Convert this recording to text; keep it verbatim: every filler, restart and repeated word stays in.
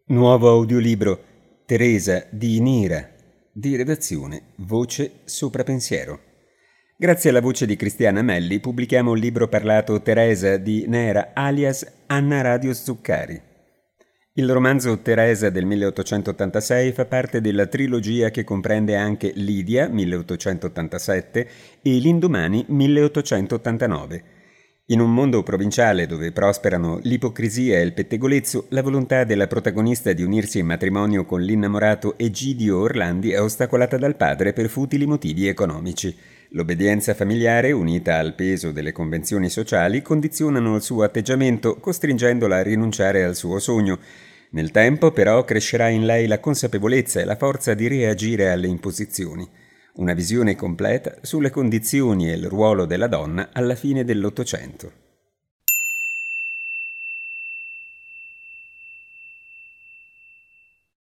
Nuovo audiolibro Teresa di Nira, di redazione Voce Sopra Pensiero. Grazie alla voce di Cristiana Melli pubblichiamo il libro parlato Teresa di Nera alias Anna Radio Zuccari. Il romanzo Teresa del milleottocentottantasei fa parte della trilogia che comprende anche Lidia milleottocentottantasette e L'indomani milleottocentottantanove. In un mondo provinciale dove prosperano l'ipocrisia e il pettegolezzo, la volontà della protagonista di unirsi in matrimonio con l'innamorato Egidio Orlandi è ostacolata dal padre per futili motivi economici. L'obbedienza familiare, unita al peso delle convenzioni sociali, condizionano il suo atteggiamento, costringendola a rinunciare al suo sogno. Nel tempo, però, crescerà in lei la consapevolezza e la forza di reagire alle imposizioni. Una visione completa sulle condizioni e il ruolo della donna alla fine dell'Ottocento.